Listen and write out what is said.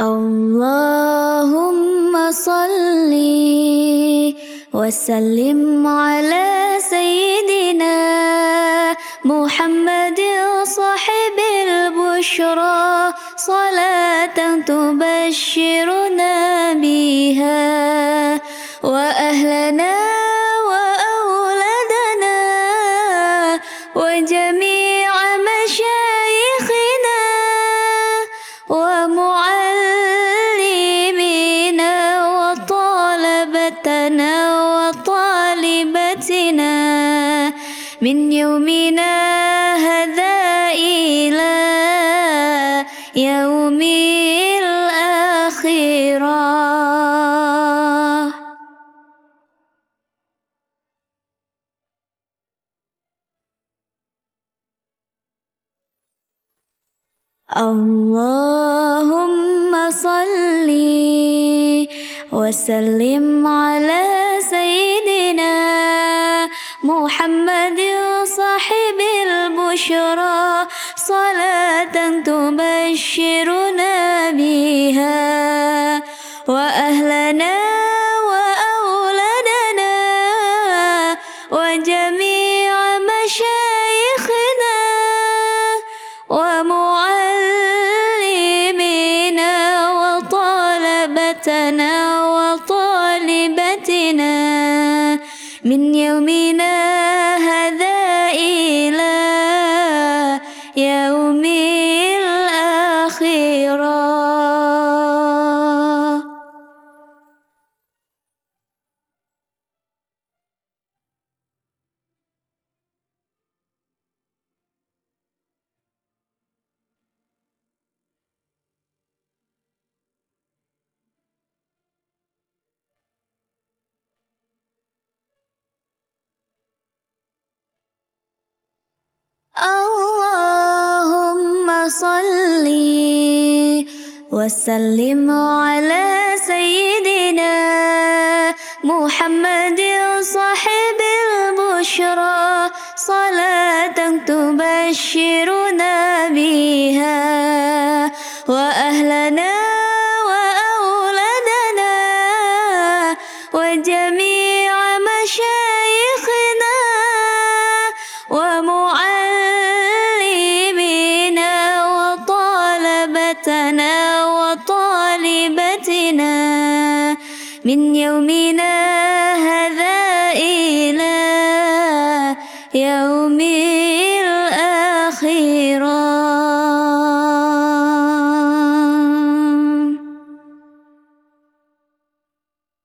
اللهم صل وسلم على سيدنا محمد صاحب البشرى صلاة تبشرنا بها وأهلنا وأولادنا وجميع مشايخنا ومعلمينا وطلبتنا وطالبتنا من يومنا هذا إلى يوم الآخرة. اللهم صل وسلم على سيدنا محمد صاحب البشرى صلاة تبشرنا بها وأهلنا وأولادنا وجميع مشايخنا ومعلمينا وطلبتنا وطالبتنا من يومنا هذا إلى يوم الآخرة. اللهم صل وسلم على سيدنا محمد صاحب البشرى صلاة تبشرنا بها وأهلنا وأولادنا وجميع مشايخنا ومعلمينا وطلبتنا وطالبتنا من يومنا هذا إلى يوم